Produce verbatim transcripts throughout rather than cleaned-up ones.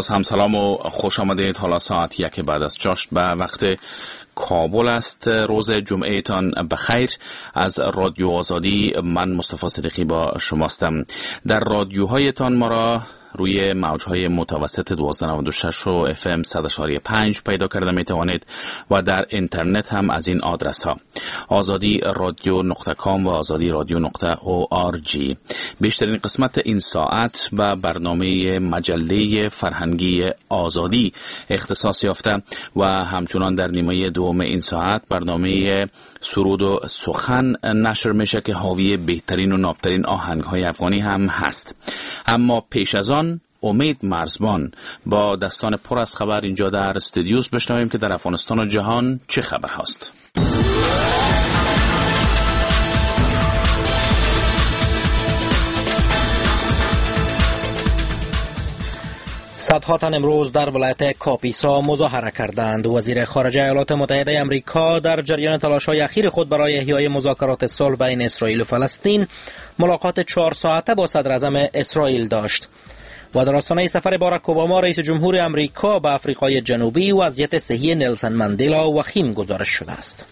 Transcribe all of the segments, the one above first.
باز هم سلام و خوش آمدید. حالا ساعت یک بعد از چاشت به وقت کابل است. روز جمعه تان بخیر. از رادیو آزادی من مصطفی صدیقی با شماستم. در رادیوهایتان ما را روی موجهای متوسط دوازده نود و شش و اف ام صد و پنج پیدا کرده می توانید و در اینترنت هم از این آدرس ها آزادی رادیو نقطه کام و آزادی رادیو نقطه او آر جی. بیشترین قسمت این ساعت به برنامه مجله فرهنگی آزادی اختصاص یافته و همچنان در نیمه دوم این ساعت برنامه سرود و سخن نشر میشه که حاوی بهترین و نابترین آهنگ های افغانی هم هست. اما پیش از آن امید مرزبان با دستان پر از خبر اینجا در استودیوس بشنویم که در افغانستان و جهان چه خبر هست. صدها تن امروز در ولایت کاپیسا مظاهره کردند. وزیر خارجه ایالات متحده آمریکا در جریان تلاش‌های اخیر خود برای احیای مذاکرات صلح بین اسرائیل و فلسطین ملاقات چهار ساعته با صدر اعظم اسرائیل داشت. و در آستانه سفر باراک اوباما رئیس جمهور آمریکا به آفریقای جنوبی وضعیت صحی نلسون ماندلا وخیم گزارش شده است.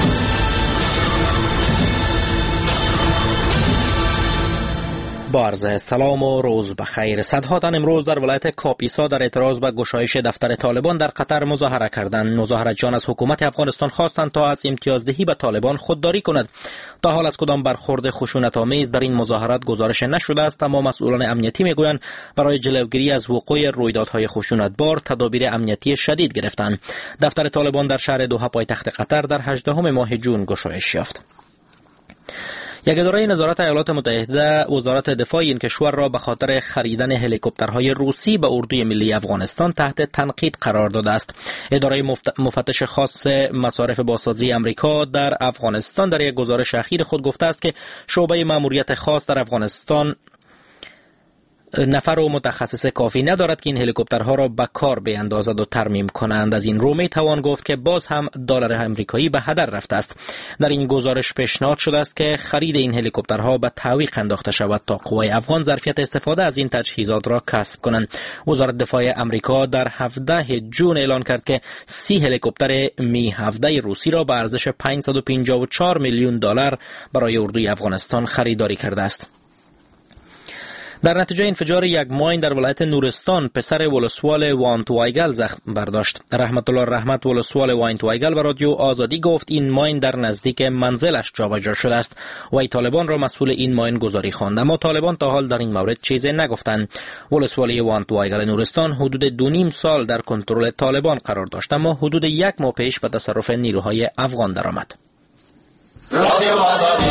با عرض سلام و روز بخیر. صدها تن امروز در ولایت کاپیسا در اعتراض به گشایش دفتر طالبان در قطر مظاهره کردند. مظاهرتچیان از حکومت افغانستان خواستند تا از امتیازدهی به طالبان خودداری کند. تا حال از کدام برخورد خشونت‌آمیز در این مظاهرات گزارش نشده است، اما مسئولان امنیتی میگویند برای جلوگیری از وقوع رویدادهای خشونتبار تدابیر امنیتی شدید گرفتند. دفتر طالبان در شهر دوحه پایتخت قطر در هجدهم ماه جون گشایش یافت. یک اداره نظارت ایالات متحده وزارت دفاع این کشور را به خاطر خریدن هلیکوپترهای روسی به اردوی ملی افغانستان تحت تنقید قرار داده است. اداره مفتش خاص مصارف بازسازی آمریکا در افغانستان در یک گزارش اخیر خود گفته است که شعبه ماموریت خاص در افغانستان نفر و متخصص کافی ندارد که این هلیکوپترها را به کار بیاندازد و ترمیم کنند. از این رو می توان گفت که باز هم دلار آمریکایی به هدر رفته است. در این گزارش پیشنهاد شده است که خرید این هلیکوپترها به تعویق انداخته شود تا قوای افغان ظرفیت استفاده از این تجهیزات را کسب کنند. وزارت دفاع آمریکا در هفدهم جون اعلان کرد که سی هلیکوپتر می هفده روسی را به ارزش پانصد و پنجاه و چهار میلیون دلار برای اردوی افغانستان خریداری کرده است. در نتیجه انفجار یک ماین در ولایت نورستان پسر ولسوال وانت وایگل زخم برداشت. رحمت الله رحمت ولسوال وانت وایگل به رادیو آزادی گفت این ماین در نزدیک منزلش جابجا شده است و ای طالبان را مسئول این ماین گذاری خواند، اما طالبان تا حال در این مورد چیزی نگفتند. ولسوالی وانت وایگل نورستان حدود دو نیم سال در کنترل طالبان قرار داشت، اما حدود یک ماه پیش به تصرف نیروهای افغان درآمد. رادیو آزادی.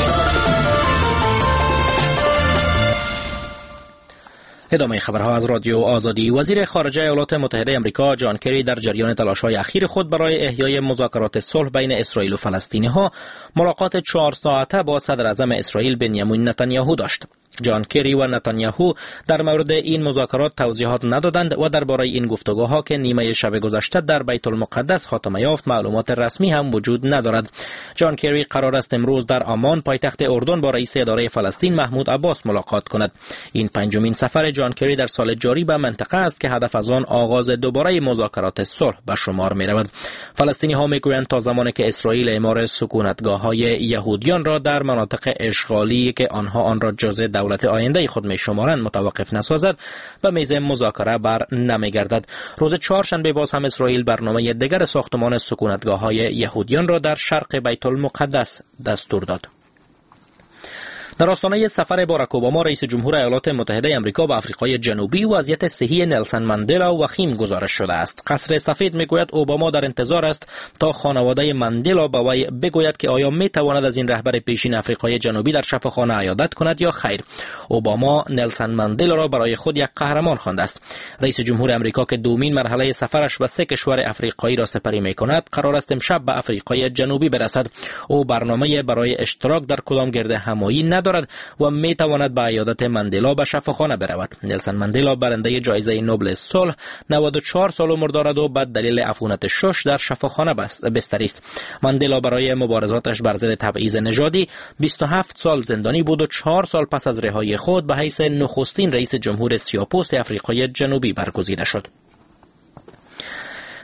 ادامه خبرها از رادیو آزادی. وزیر خارجه ایالات متحده آمریکا جان کری در جریان تلاش‌های اخیر خود برای احیای مذاکرات صلح بین اسرائیل و فلسطینی‌ها ملاقات چهار ساعته با صدر اعظم اسرائیل بنیامین نتانیاهو داشت. جان کری و نتانیاهو در مورد این مذاکرات توضیحات ندادند و درباره این گفتگوها که نیمه شب گذشته در بیت المقدس خاتمه یافت معلومات رسمی هم وجود ندارد. جان کری قرار است امروز در آمان پایتخت اردن با رئیس اداره فلسطین محمود عباس ملاقات کند. این پنجمین سفر جان کری در سال جاری به منطقه است که هدف از آن آغاز دوباره مذاکرات صلح به شمار می رود. فلسطینی‌ها میگویند تا زمانی که اسرائیل اعمار سکونتگاه‌های یهودیان را در مناطق اشغالی که آنها آن را جزء دولت آینده خود می شمارند متوقف نسازد به میز مذاکره بر نمیگردد. روز چهارشنبه باز هم اسرائیل برنامه دیگر ساختمان سکونتگاه‌های یهودیان را در شرق بیت المقدس دستور داد. در آستانه سفر باراک اوباما رئیس جمهور ایالات متحده آمریکا به آفریقای جنوبی وضعیت صحی نلسون ماندلا وخیم گزارش شده است. قصر سفید میگوید اوباما در انتظار است تا خانواده ماندلا به وی بگوید که آیا میتواند از این رهبر پیشین آفریقای جنوبی در شفاخانه عیادت کند یا خیر. اوباما نلسون ماندلا را برای خود یک قهرمان خوانده است. رئیس جمهور آمریکا که دومین مرحله سفرش به سه کشور آفریقایی را سپری میکند قرار است امشب به آفریقای جنوبی برسد. او برنامه برای اشتراک در کدام گرد همایی ندارد و می تواند به عیادت ماندلا به شفاخانه برود. نلسون ماندلا برنده جایزه نوبل صلح نود و چهار سال عمر دارد و به دلیل عفونت شش در شفاخانه بستری است. ماندلا برای مبارزاتش بر ضد تبعیض نژادی بیست و هفت سال زندانی بود و چهار سال پس از رهایی خود به حیث نخستین رئیس جمهور سیاه‌پوست آفریقای جنوبی برگزیده شد.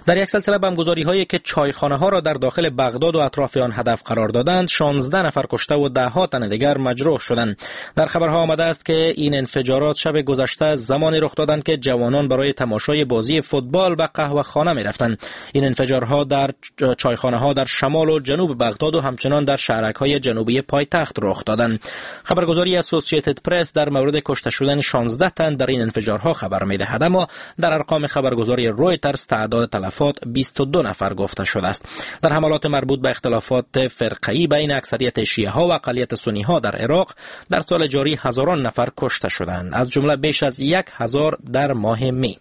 در یک سلسله بمبگذاری هایی که چایخانه ها را در داخل بغداد و اطراف آن هدف قرار دادند، شانزده نفر کشته و ده ها تن دیگر مجروح شدند. در خبرها آمده است که این انفجارات شب گذشته زمانی رخ دادند که جوانان برای تماشای بازی فوتبال به قهوه خانه می رفتند. این انفجارها در چایخانه ها در شمال و جنوب بغداد و همچنان در شهرک های جنوبی پایتخت رخ دادند. خبرگزاری اسوسییتد پرس در مورد کشته شدن شانزده تن در این انفجارها خبر می دهد، اما در ارقام خبرگزاری رویترز تعداد تلفات بیست و دو نفر گفته شده است. در حملات مربوط به اختلافات فرقه‌ای بین اکثریت شیعه ها و اقلیت سنی ها در عراق در سال جاری هزاران نفر کشته شدند، از جمله بیش از یک هزار در ماه می.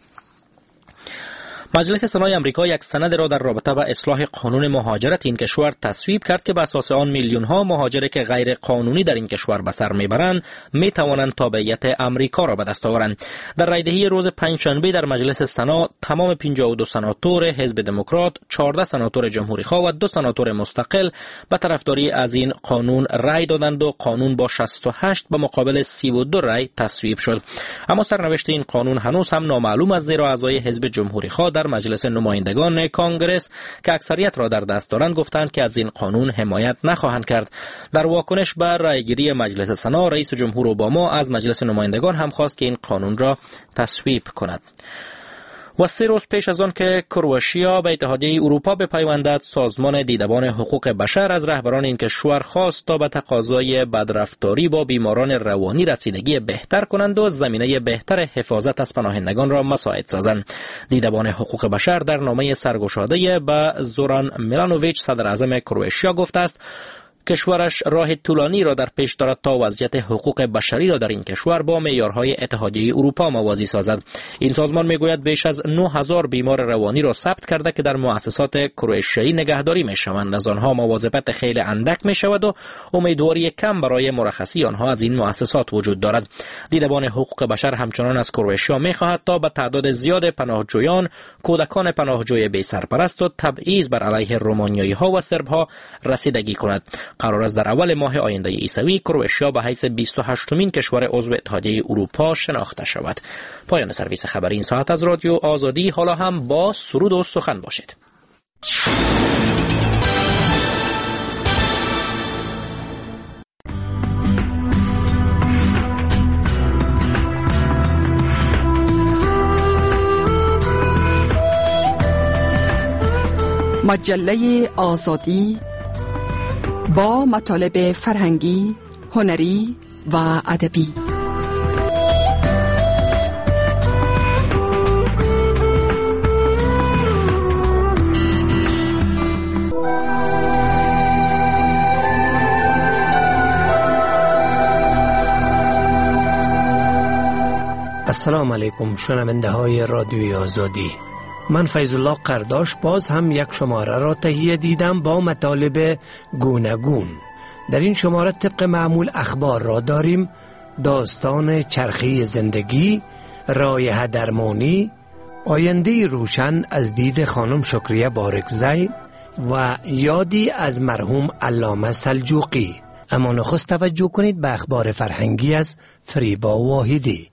مجلس سنای آمریکا یک سند را در رابطه با اصلاح قانون مهاجرت این کشور تصویب کرد که بر اساس آن میلیون ها مهاجر که غیر قانونی در این کشور به سر میبرند می توانند تابعیت آمریکا را به دست آورند. در رایدهی روز پنجشنبه در مجلس سنا تمام پنجاه و دو سناتور حزب دموکرات، چهارده سناتور جمهوری خواه و دو سناتور مستقل به طرفداری از این قانون رای دادند و قانون با شصت و هشت به مقابل سی و دو رای تصویب شد. اما سرنوشت این قانون هنوز هم نامعلوم است، زیرا اعضای حزب جمهوری خواه در مجلس نمایندگان کانگرس که اکثریت را در دست دارند گفتند که از این قانون حمایت نخواهند کرد. در واکنش بر رأیگیری مجلس سنا، رئیس جمهور اوباما از مجلس نمایندگان هم خواست که این قانون را تصویب کند. و سه روز پیش از آن که کرواتیا به اتحادیه اروپا بپیوندد، سازمان دیدبان حقوق بشر از رهبران این کشور خواست تا به تقاضای بدرفتاری با بیماران روانی رسیدگی بهتر کنند و زمینه بهتر حفاظت از پناهندگان را مساعد سازند. دیدبان حقوق بشر در نامه سرگشاده به زوران میلانوویچ صدر اعظم کرواتیا گفته است کشورش راه طولانی را در پیش دارد تا وضعیت حقوق بشری را در این کشور با معیارهای اتحادیه اروپا موازی سازد. این سازمان میگوید بیش از نه هزار بیمار روانی را ثبت کرده که در مؤسسات کرواتیایی نگهداری میشوند. از آنها مواظبت خیلی اندک میشود و امیدواری کم برای مرخصی آنها از این مؤسسات وجود دارد. دیدبان حقوق بشر همچنان از کرواتیا میخواهد تا به تعداد زیاد پناهجویان، کودکان پناهجوی بی سرپرست و تبعیض بر علیه رومانیایی ها و سرب ها رسیدگی کند. قرار است در اول ماه آینده عیسوی کرواتیا به حیث بیست و هشتمین کشور عضو اتحادیه اروپا شناخته شود. پایان سرویس خبری این ساعت از رادیو آزادی. حالا هم با سرود و سخن باشید. مجله آزادی با مطالب فرهنگی، هنری و ادبی. السلام علیکم شنونده های رادیوی آزادی. من فیض الله قرداش باز هم یک شماره را تهیه دیدم با مطالب گوناگون. در این شماره طبق معمول اخبار را داریم: داستان چرخی زندگی، رایحه درمانی، آینده روشن از دید خانم شکریه بارکزی و یادی از مرحوم علامه سلجوقی. اما نخست توجه کنید به اخبار فرهنگی از فریبا واحدی.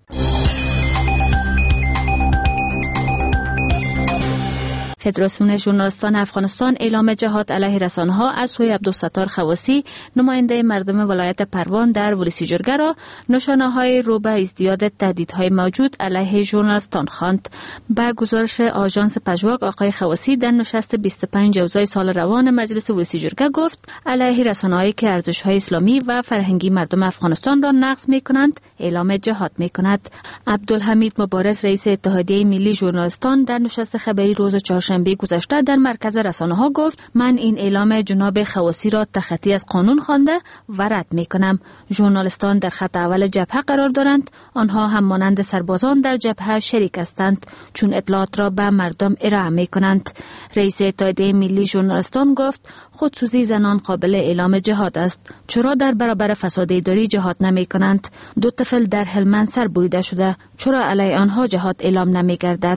فدراسیون ژورنالیستان افغانستان اعلام جهاد علیه رسانه‌ها از سوی عبدالستار خواسی، نماینده مردم ولایت پروان در ولسی جرگه را نشانه‌های رو به ازدیاد تهدیدهای موجود علیه ژورنالیستان خواند. با گزارش آژانس پژواک، آقای خواسی در نشست بیست و پنج جوزای سال روان مجلس ولسی جرگه گفت علیه رسانه‌هایی که ارزش‌های اسلامی و فرهنگی مردم افغانستان را نقض می‌کنند اعلام جهاد می‌کند. عبدالحمید مبارز رئیس اتحادیه ملی ژورنالیستان در نشست خبری روز چهارشنبه شنبه گذشته در مرکز رسانه‌ها گفت من این اعلام جناب خواسی را تخطی از قانون خوانده و رد می‌کنم. ژورنالیستان در خط اول جبهه قرار دارند. آنها هم مانند سربازان در جبهه شریک هستند چون اطلاعات را به مردم ارائه می‌کنند. رئیس اتحادیه ملی ژورنالیستان گفت خودسوزی زنان قابل اعلام جهاد است. چرا در برابر فساد اداری جهاد نمی‌کنند؟ دو طفل در هلمند سر بریده شده. چرا علیه آنها جهاد اعلام نمی‌گردد؟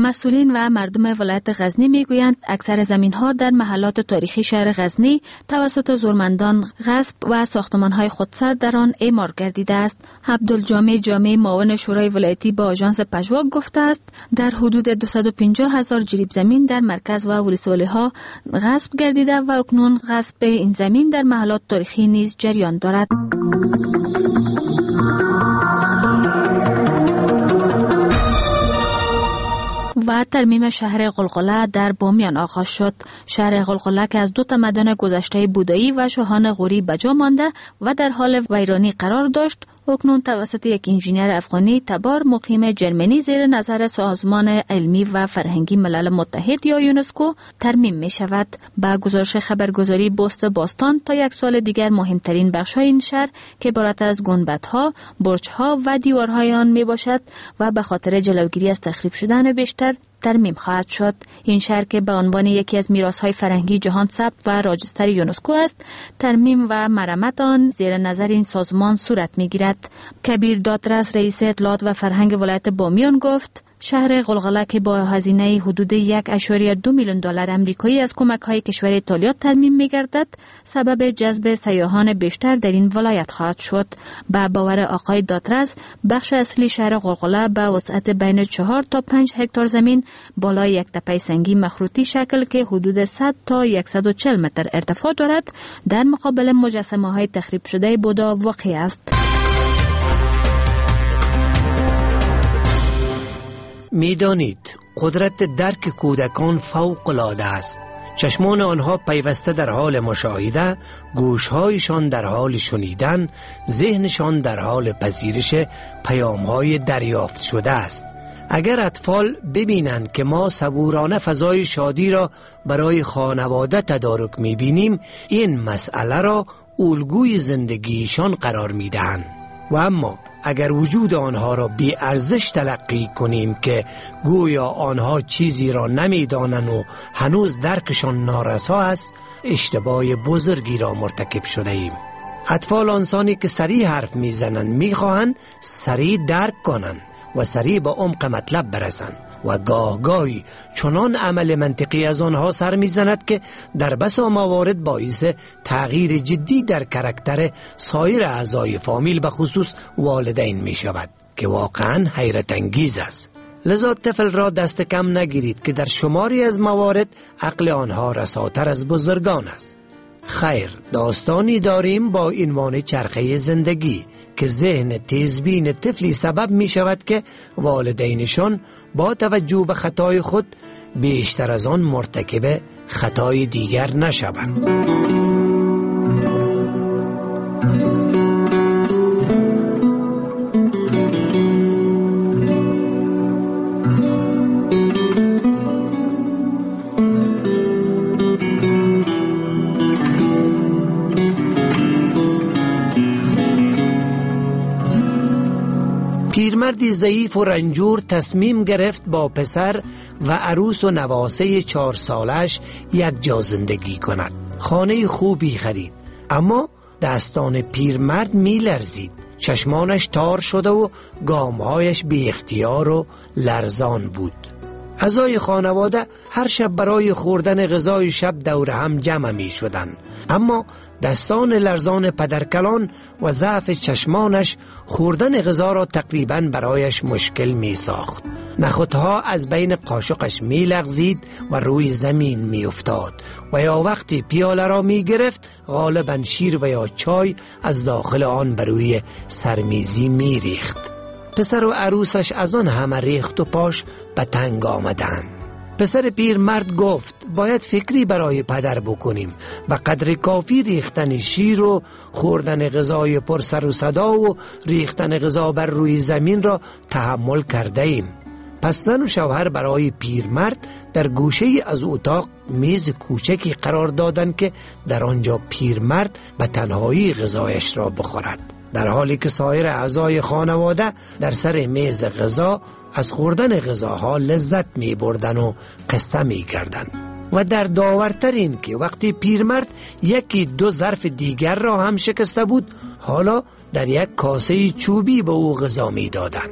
مسئولین و مردم ولایت غزنی میگویند اکثر زمین‌ها در محلات تاریخی شهر غزنی توسط زورمندان غصب و ساختمان‌های خودسر در آن اعمار گردیده است. عبدالجامع جامع معاون شورای ولایتی با آژانس پژواک گفته است در حدود دویست و پنجاه هزار جریب زمین در مرکز و ولسوالی‌ها غصب گردیده و اکنون غصب این زمین در محلات تاریخی نیز جریان دارد. و ترمیم شهر غلغله در بامیان آغاز شد. شهر غلغله که از دو تمدن گذشته بودایی و شاهان غوری بجا مانده و در حال ویرانی قرار داشت، اکنون توسط یک انجینیر افغانی تبار مقیم جرمنی زیر نظر سازمان علمی و فرهنگی ملل متحد یا یونسکو ترمیم می شود. با گزارش خبرگزاری بوست باستان تا یک سال دیگر مهمترین بخش‌های این شهر که عبارت از گنبدها، برج‌ها و دیوارهای آن می باشد و به خاطر جلوگیری از تخریب شدن بیشتر ترمیم خواهد شد. این شهر که به عنوان یکی از میراث‌های فرهنگی جهان ثبت و راجستر یونسکو است، ترمیم و مرمت آن زیر نظر این سازمان صورت می‌گیرد. کبیر دادرس رئیس اطلاعات و فرهنگ ولایت بامیان گفت شهر غلغله که با هزینه حدود یک اشاری دو میلیون دلار آمریکایی از کمک‌های کشور ایتالیا ترمیم می‌گردد، سبب جذب سیاحان بیشتر در این ولایت خواهد شد. با باور آقای دادرس، بخش اصلی شهر غلغله با وسعت بین چهار تا پنج هکتار زمین بالای یک تپه سنگی مخروطی شکل که حدود صد تا صد و چهل متر ارتفاع دارد، در مقابل مجسمه‌های تخریب شده بودا واقع است. میدانید قدرت درک کودکان فوق العاده است. چشمان آنها پیوسته در حال مشاهده، گوشهایشان در حال شنیدن، ذهنشان در حال پذیرش پیامهای دریافت شده است. اگر اطفال ببینند که ما صبورانه فضای شادی را برای خانواده تدارک میبینیم، این مسئله را الگوی زندگیشان قرار میدهند. و اما اگر وجود آنها را بی ارزش تلقی کنیم که گویا آنها چیزی را نمیدانند و هنوز درکشان نارسا است، اشتباه بزرگی را مرتکب شده ایم. اطفال آنسانی که سریع حرف میزنند میخواهند سریع درک کنند و سریع به عمق مطلب برسند و گاه گاهی چنان عمل منطقی از آنها سر میزند که در بسا موارد باعث تغییر جدی در کاراکتر سایر اعضای فامیل به خصوص والدین می شود که واقعا حیرت انگیز است. لذا طفل را دست کم نگیرید که در شماری از موارد عقل آنها رساتر از بزرگان است. خیر، داستانی داریم با عنوان چرخه زندگی که ذهن تیزبین طفلی سبب می شود که والدینشان با توجه به خطای خود بیشتر از آن مرتکب خطای دیگر نشوند. پیرمردی ضعیف و رنجور تصمیم گرفت با پسر و عروس و نواسه چهار سالش یک جا زندگی کند. خانه خوبی خرید، اما دستان پیرمرد می لرزید. چشمانش تار شده و گامهایش بی اختیار و لرزان بود. اعضای خانواده هر شب برای خوردن غذای شب دور هم جمع می شدند، اما دستان لرزان پدرکلان و ضعف چشمانش خوردن غذا را تقریباً برایش مشکل می ساخت. نخودها از بین قاشقش می لغزید و روی زمین می افتاد و یا وقتی پیاله را می گرفت غالباً شیر و یا چای از داخل آن بر روی سرمیزی می ریخت. پسر و عروسش از آن همه ریخت و پاش به تنگ آمدند. پسر پیر مرد گفت باید فکری برای پدر بکنیم و قدر کافی ریختن شیر و خوردن غذای پر سر و صدا و ریختن غذا بر روی زمین را تحمل کرده ایم. پس زن و شوهر برای پیر مرد در گوشه از اتاق میز کوچکی قرار دادند که در آنجا پیر مرد به تنهایی غذایش را بخورد، در حالی که سایر اعضای خانواده در سر میز غذا از خوردن غذاها لذت می بردن و قصه می کردن. و در داورتر این که وقتی پیرمرد یکی دو ظرف دیگر را هم شکسته بود، حالا در یک کاسه چوبی به او غذا می دادن.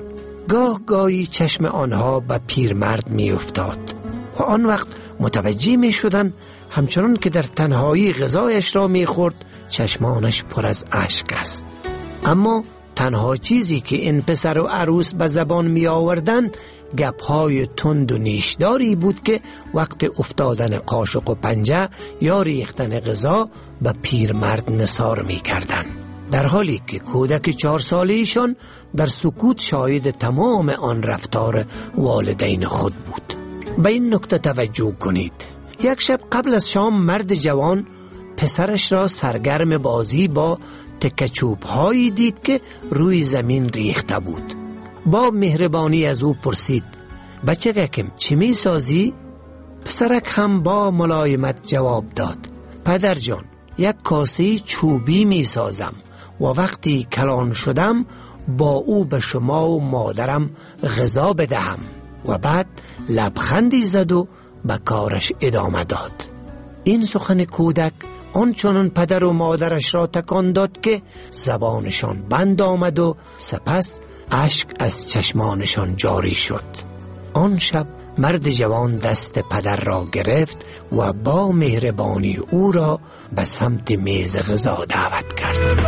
گاه گاهی چشم آنها به پیرمرد می افتاد و آن وقت متوجه می شدن همچنان که در تنهایی غذایش را می خورد چشمانش پر از اشک است. اما تنها چیزی که این پسر و عروس به زبان می آوردن گپهای تند و نیشداری بود که وقت افتادن قاشق و پنجه یا ریختن غذا به پیرمرد نثار می کردن، در حالی که کودک چهار ساله‌شان در سکوت شاهد تمام آن رفتار والدین خود بود. به این نکته توجه کنید. یک شب قبل از شام مرد جوان پسرش را سرگرم بازی با تکچوب هایی دید که روی زمین ریخته بود. با مهربانی از او پرسید: بچگکم چی می سازی؟ پسرک هم با ملایمت جواب داد: پدر جان، یک کاسه چوبی می سازم و وقتی کلان شدم با او به شما و مادرم غذا بدهم. و بعد لبخندی زد و به کارش ادامه داد. این سخن کودک آنچنان پدر و مادرش را تکان داد که زبانشان بند آمد و سپس اشک از چشمانشان جاری شد. آن شب مرد جوان دست پدر را گرفت و با مهربانی او را به سمت میز غذا دعوت کرد.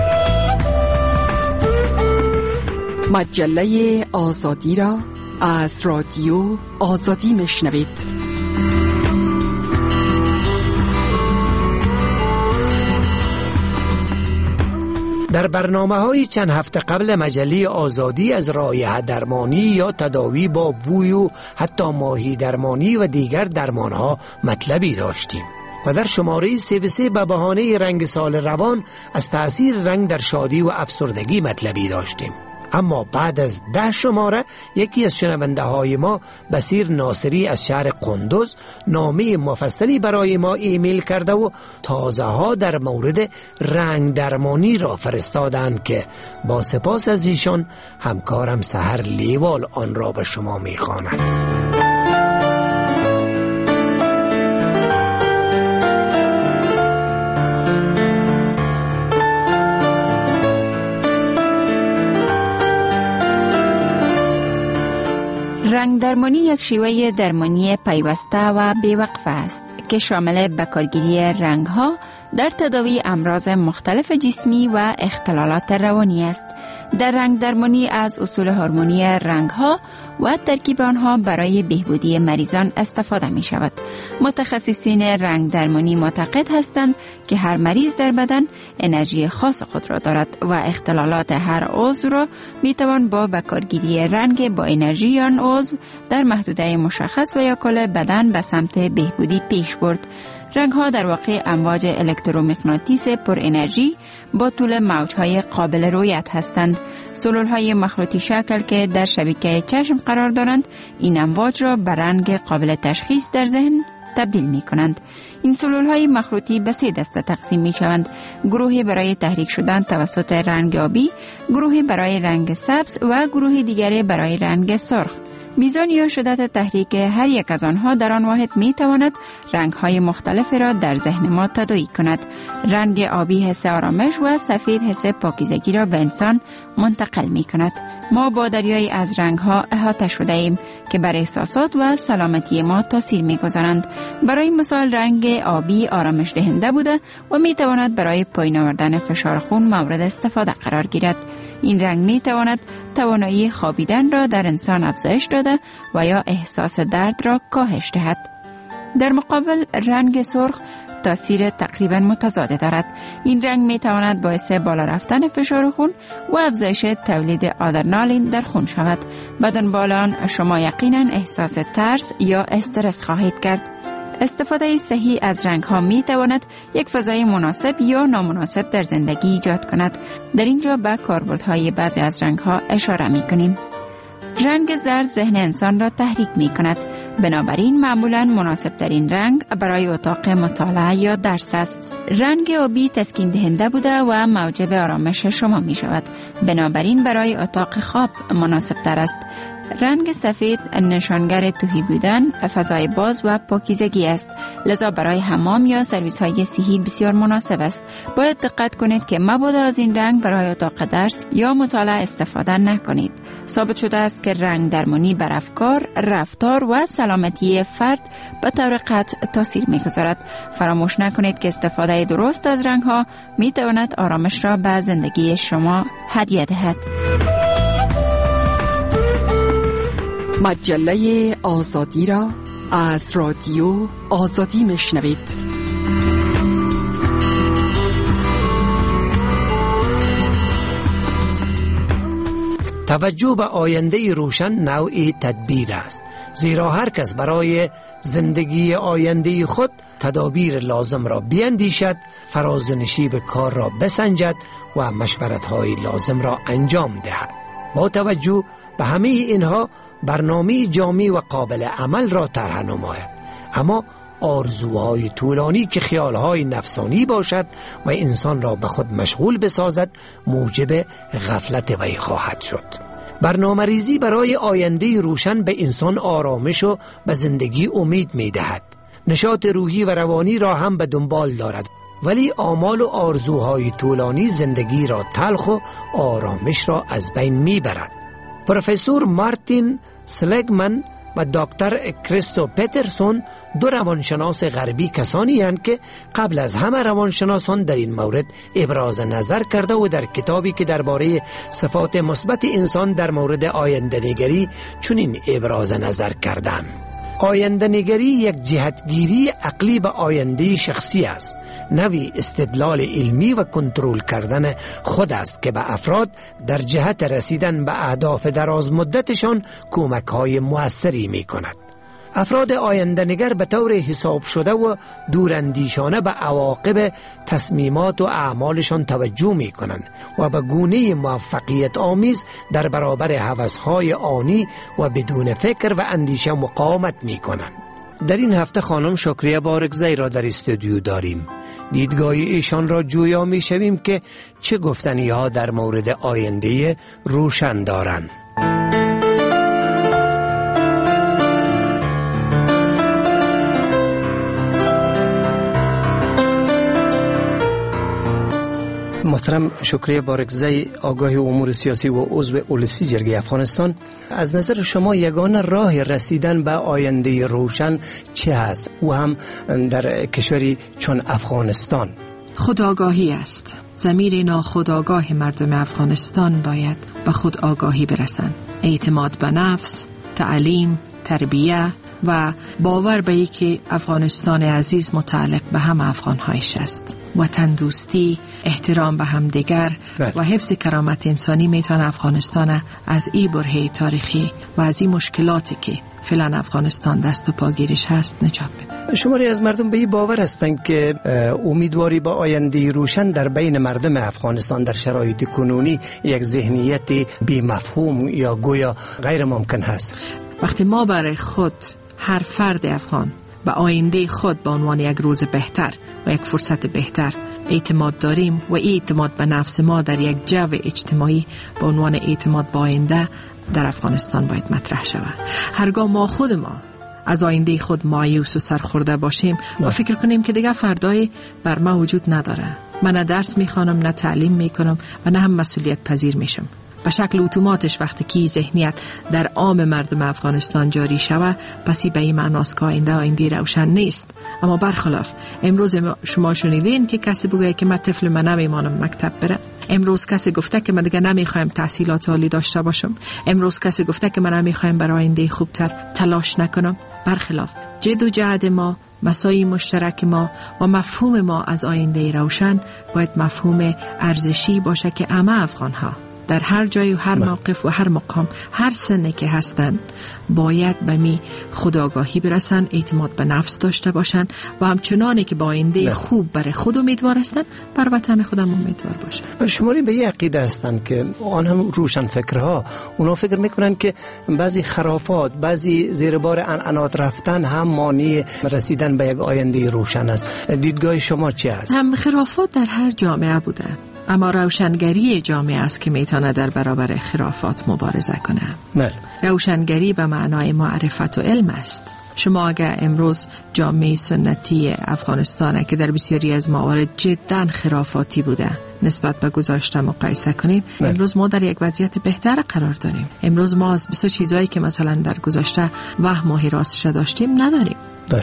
مجله آزادی را از رادیو آزادی میشنوید. در برنامه های چند هفته قبل مجله آزادی از رایحه درمانی یا تداوی با بوی و حتی ماهی درمانی و دیگر درمان ها مطلبی داشتیم و در شماره سه به سه به بهانه رنگ سال روان از تأثیر رنگ در شادی و افسردگی مطلبی داشتیم. اما بعد از ده شماره یکی از شنونده های ما بصیر ناصری از شهر قندوز نامه مفصلی برای ما ایمیل کرده و تازه ها در مورد رنگ درمانی را فرستادند که با سپاس از ایشان همکارم سحر لیوال آن را به شما میخواند. رنگ درمانی یک شیوه درمانی پیوسته و بیوقفه است که شامل بکارگیری رنگ ها در تداوی امراض مختلف جسمی و اختلالات روانی است. در رنگ درمانی از اصول هورمونی رنگ ها و ترکیب آنها برای بهبودی مریضان استفاده می شود. متخصصین رنگ درمانی معتقد هستند که هر مریض در بدن انرژی خاص خود را دارد و اختلالات هر عضو را می توان با بکارگیری رنگ با انرژی آن عضو در محدوده مشخص و یا کل بدن به سمت بهبودی پیش برد. رنگ ها در واقع امواج الکترومغناطیس پر انرژی با طول موج های قابل رویت هستند. سلول های مخروطی شکل که در شبکه چشم قرار دارند این امواج را به رنگ قابل تشخیص در ذهن تبدیل می کنند. این سلول های مخروطی به سه دسته تقسیم می شوند: گروهی برای تحریک شدن توسط رنگ آبی، گروهی برای رنگ سبز و گروه دیگری برای رنگ سرخ. میزان یا شدت تحریک هر یک از آنها در آن واحد می تواند رنگ های مختلفی را در ذهن ما تداعی کند. رنگ آبی حس آرامش و سفید حس پاکیزگی را به انسان منتقل می کند. ما با دریایی از رنگ ها احاطه شده ایم که بر احساسات و سلامتی ما تاثیر می گذارند. برای مثال رنگ آبی آرامش دهنده بوده و می تواند برای پایین آوردن فشار خون مورد استفاده قرار گیرد. این رنگ می تواند توانایی خوابیدن را در انسان افزایش داده و یا احساس درد را کاهش دهد. در مقابل رنگ سرخ تاثیر تقریبا متضاد دارد. این رنگ می تواند باعث بالا رفتن فشار خون و افزایش تولید آدرنالین در خون شود. بدون بالان شما یقینا احساس ترس یا استرس خواهید کرد. استفاده صحیح از رنگ ها می تواند یک فضای مناسب یا نامناسب در زندگی ایجاد کند. در اینجا به کاربردهای بعضی از رنگ ها اشاره می کنیم. رنگ زرد ذهن انسان را تحریک می کند. بنابراین معمولاً مناسب ترین رنگ برای اتاق مطالعه یا درس است. رنگ آبی تسکین دهنده بوده و موجب آرامش شما می شود. بنابراین برای اتاق خواب مناسب تر است. رنگ سفید نشانگر تهی بودن، فضای باز و پاکیزگی است. لذا برای حمام یا سرویس های صحی بسیار مناسب است. باید دقت کنید که مبادا از این رنگ برای اتاق درس یا مطالعه استفاده نکنید. ثابت شده است که رنگ درمانی بر افکار، رفتار و سلامتی فرد به طور قطع تاثیر می‌گذارد. فراموش نکنید که استفاده درست از رنگ ها می تواند آرامش را به زندگی شما هدیه دهد. مجله آزادی را از رادیو آزادی میشنوید. توجه به آینده روشن نوعی تدبیر است، زیرا هر کس برای زندگی آینده خود تدابیر لازم را بیندیشد، فراز و نشیب کار را بسنجد و مشورت‌های لازم را انجام دهد. با توجه به همه اینها برنامه جامع و قابل عمل را طرح نماید، اما آرزوهای طولانی که خیالهای نفسانی باشد و انسان را به خود مشغول بسازد موجب غفلت وی خواهد شد. برنامه ریزی برای آینده روشن به انسان آرامش و به زندگی امید می دهد. نشاط روحی و روانی را هم به دنبال دارد، ولی آمال و آرزوهای طولانی زندگی را تلخ و آرامش را از بین می برد. پروفسور مارتین سلیگمن و دکتر کریستو پترسون، دو روانشناس غربی، کسانی هستند که قبل از همه روانشناسان در این مورد ابراز نظر کرده و در کتابی که درباره صفات مثبت انسان در مورد آینده‌نگری چنین ابراز نظر کردند: آینده‌نگری یک جهتگیری عقلی به آینده شخصی است، نوعی استدلال علمی و کنترل کردن خود است که به افراد در جهت رسیدن به اهداف دراز مدتشان کمک‌های موثری می‌کند. افراد آینده نگر به طور حساب شده و دوراندیشانه به عواقب تصمیمات و اعمالشان توجه می کنند و به گونه موفقیت آمیز در برابر هوس‌های آنی و بدون فکر و اندیشه مقاومت می کنند. در این هفته خانم شکریه بارکزی را در استودیو داریم. دیدگاه ایشان را جویا می شویم که چه گفتنی ها در مورد آینده روشن دارند. محترم شکریه بارکزی، آگاه امور سیاسی و عضو اولسی جرگه افغانستان، از نظر شما یگانه راه رسیدن به آینده روشن چه است و هم در کشوری چون افغانستان؟ خودآگاهی است. ضمیر ناخودآگاه مردم افغانستان باید به خود آگاهی برسند. اعتماد به نفس، تعلیم، تربیه و باور به ای که افغانستان عزیز متعلق به هم افغانهایش است. وطن دوستی، احترام به همدیگر و حفظ کرامت انسانی میتونه افغانستان از این برهه تاریخی و از این مشکلاتی که فعلا افغانستان دست و پاگیرش هست نجات بده. شماری از مردم به این باور هستند که امیدواری با آینده روشن در بین مردم افغانستان در شرایط کنونی یک ذهنیت بی مفهوم یا گویا غیر ممکن هست. وقتی ما برای خود، هر فرد افغان، به آینده خود به عنوان یک روز بهتر و یک فرصت بهتر اعتماد داریم و این اعتماد به نفس ما در یک جو اجتماعی به عنوان اعتماد به آینده در افغانستان باید مطرح شود. هرگاه ما خود ما از آینده خود مایوس و سرخورده باشیم و فکر کنیم که دیگه فردای بر ما وجود نداره، من نه درس میخوانم، نه تعلیم میکنم و نه هم مسئولیت پذیر میشم، به شکل اتوماتش وقتی که ذهنیت در عام مردم افغانستان جاری شود، پسی به این معناست که آینده آینده روشن نیست. اما برخلاف امروز شما شنیدین که کسی بگه که من طفل من نمیمانم مکتب بره. امروز کسی گفته که من دیگه نمیخوایم تحصیلات عالی داشته باشم. امروز کسی گفته که من نمیخوایم برای آینده خوبتر تلاش نکنم. برخلاف جد و جهد ما، مسایی مشترک ما و مفهوم ما از آینده روشن باید مفهوم ارزشی باشه که همه افغان ها در هر جای و هر موقف و هر مقام، هر سنی که هستند، باید به می خودآگاهی برسن، اعتماد به نفس داشته باشن و همچنانی که با آینده خوب برای خود امیدوار هستند، بر وطن خودم امیدوار باشن. شماری به یه عقیده هستند که آن هم روشن فکرها، اونا فکر میکنن که بعضی خرافات، بعضی زیر بار عنعنات رفتن هم مانع رسیدن به یک آینده روشن است. دیدگاه شما چی است؟ هم خرافات در هر جامعه بوده. اما روشنگری جامعه است که میتونه در برابر خرافات مبارزه کنه. بله. روشنگری به معنای معرفت و علم است. شما اگر امروز جامعه سنتی افغانستان که در بسیاری از موارد جدا خرافاتی بوده نسبت به گذشته مقایسه کنید، بله. امروز ما در یک وضعیت بهتر قرار داریم. امروز ما از بسیار چیزایی که مثلا در گذشته وهم و هراسش داشتیم نداریم. بله.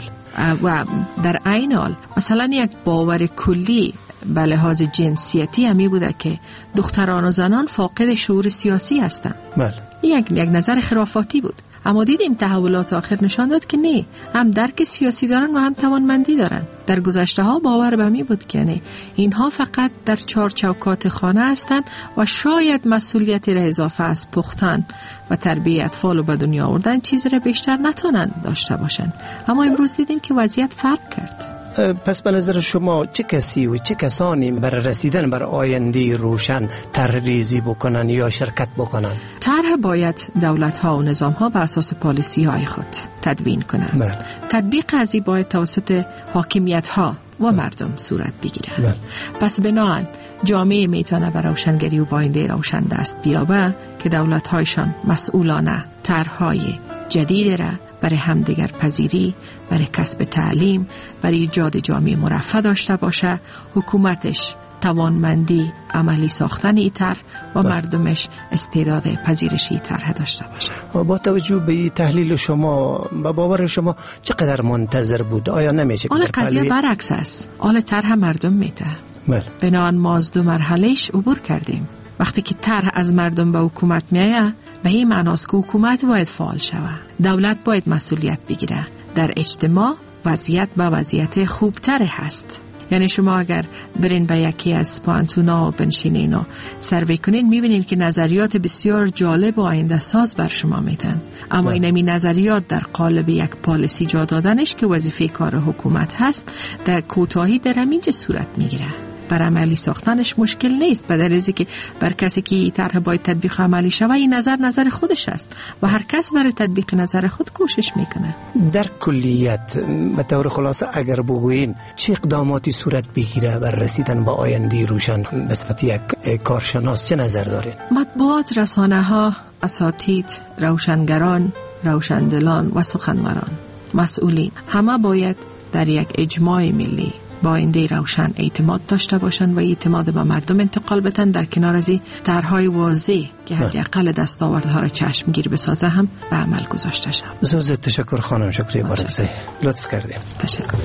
و در عین حال مثلا یک باور کلی به لحاظ جنسیتی همی بوده که دختران و زنان فاقد شعور سیاسی هستند. بله. یک یک نظر خرافاتی بود. اما دیدیم تحولات آخر نشان داد که نه، هم درک سیاسی دارن و هم توانمندی دارن. در گذشته ها باور به می بود که نه، اینها فقط در چهار چوکات خانه هستند و شاید مسئولیت را اضافه از پختن و تربیت اطفال و به دنیا آوردن چیزی را بیشتر نتونن داشته باشن. اما امروز دیدیم که وضعیت فرق کرد. پس به نظر شما چه کسی و چه کسانی برای رسیدن بر آینده روشن طرح ریزی بکنن یا شرکت بکنن؟ طرح باید دولت ها و نظام ها به اساس پالیسی های خود تدوین کنند. بله. تطبیق از این باید توسط حاکمیت ها و مردم صورت بگیره. بله. پس بنابراین جامعه میتونه به روشنگری و باینده روشن دست بیابه که دولت هایشان مسئولانه طرح‌های جدید را برای همدیگر پذیری، برای کسب تعلیم، برای ایجاد جامعه مرفه داشته باشه. حکومتش توانمندی عملی ساختن این طرح و مردمش استعداد پذیرش این طرح داشته باشه. با توجه به تحلیل شما، با باور شما چقدر منتظر بود؟ آیا نمیشه که حال قضیه برعکس است؟ حال طرح مردم میده. بله. بنابراین ما از دو مرحلهش عبور کردیم. وقتی که طرح از مردم به حکومت میایه، به این معناست که حکومت باید فعال شود. دولت باید مسئولیت بگیره. در اجتماع وضعیت با وضعیت خوبتر هست. یعنی شما اگر برین به یکی از پانتونا و بنشینین و سروی کنین، میبینین که نظریات بسیار جالب و آینده ساز بر شما میدن. اما این می نظریات در قالب یک پالیسی جا دادنش که وظیفه کار حکومت هست، در کوتاهی در همینجا صورت میگیره. بر عملی ساختنش مشکل نیست، به دلیل که بر کسی که این طرح باید تطبیق عملی شود، این نظر نظر خودش است و هر کس برای تطبیق نظر خود کوشش میکنه. در کلیت به طور خلاصه اگر بگویین چه اقداماتی صورت بگیره بر رسیدن به آینده روشن به صفت یک کارشناس چه نظر دارین؟ مطبوعات، رسانه ها، اساتید، روشنگران، روشندلان و سخنوران، مسئولین همه باید در یک اجماع ملی با آینده روشن اعتماد داشته باشند و اعتماد به مردم انتقال بدن، در کنار از طرح‌های واضح که حداقل دستاوردها را چشمگیر بسازه هم به عمل گذاشته شود. بسیار تشکر خانم، شکریه بارکزی، لطف کردیم. تشکر.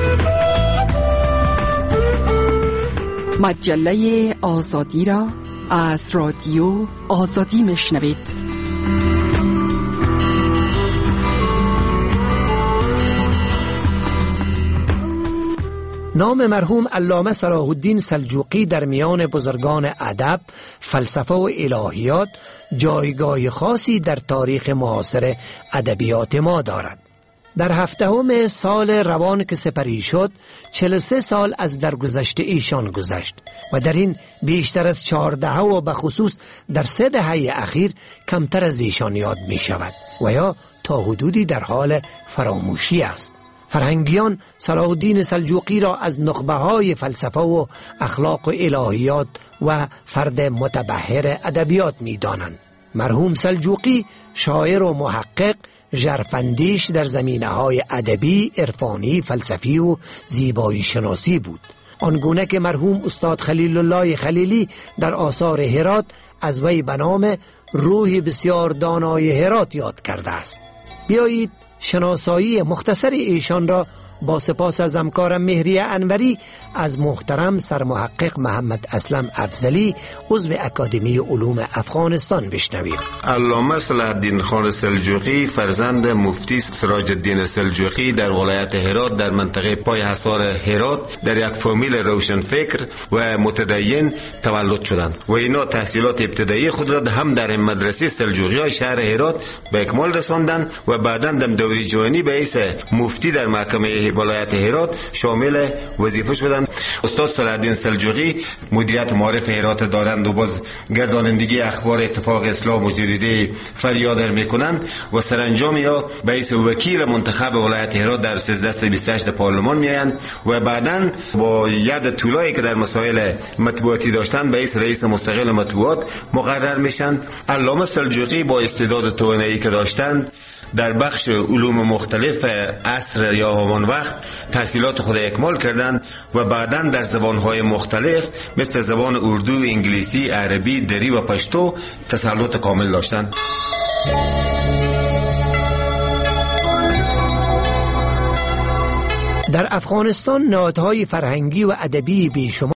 مجله آزادی را از رادیو آزادی میشنوید. نام مرحوم علامه صلاح الدین سلجوقی در میان بزرگان ادب، فلسفه و الهیات جایگاه خاصی در تاریخ معاصر ادبیات ما دارد. در هفدهم سال روان که سپری شد، چهل و سه سال از درگذشت ایشان گذشت و در این بیشتر از چهارده و به خصوص در سه دهه اخیر کمتر از ایشان یاد می شود و یا تا حدودی در حال فراموشی است. فرهنگیان صلاح الدین سلجوقی را از نخبه های فلسفه و اخلاق و الهیات و فرد متبحر ادبیات می دانند. مرحوم سلجوقی شاعر و محقق، ژرفاندیش در زمینه های ادبی، عرفانی، فلسفی و زیبایی شناسی بود. آنگونه که مرحوم استاد خلیل الله خلیلی در آثار هرات از وی به نام روح بسیار دانای هرات یاد کرده است. بیایید شناسایی مختصر ایشان را با سپاس از همکارم مهری انوری از محترم سرمحقق محمد اسلم افضلی عضو اکادمی علوم افغانستان بشنویم. علامه صلاح الدین خان سلجوقی فرزند مفتی سراج الدین سلجوقی در ولایت هرات در منطقه پای حصار هرات در یک فامیل روشنفکر و متدین تولد شدند و اینا تحصیلات ابتدایی خود را هم در مدرسه سلجوقیای شهر هرات به اکمال رساندند و بعداً در دوره جوانی به حیث مفتی در محکمه ولایت هرات شامل وظیفه شدند. استاد صلاح‌الدین سلجوقی مدیریت معارف هرات دارند و باز گردانندگی اخبار اتفاق اسلام و جریده فریاد میکنند و سرانجام یا رئیس وکیل منتخب ولایت هرات در سیزده بیست و هشت پارلمان میایند و بعداً با ید طولایی که در مسائل مطبوعاتی داشتند رئیس رئیس مستقل مطبوعات مقرر میشند. علامه سلجوقی با استعداد توانایی که داشتند در بخش علوم مختلف عصر یا همان وقت تحصیلات خود اکمال کردند و بعداً در زبانهای مختلف مثل زبان اردو، انگلیسی، عربی، دری و پشتو تسلط کامل داشتند. در افغانستان نهادهای فرهنگی و ادبی بیشمار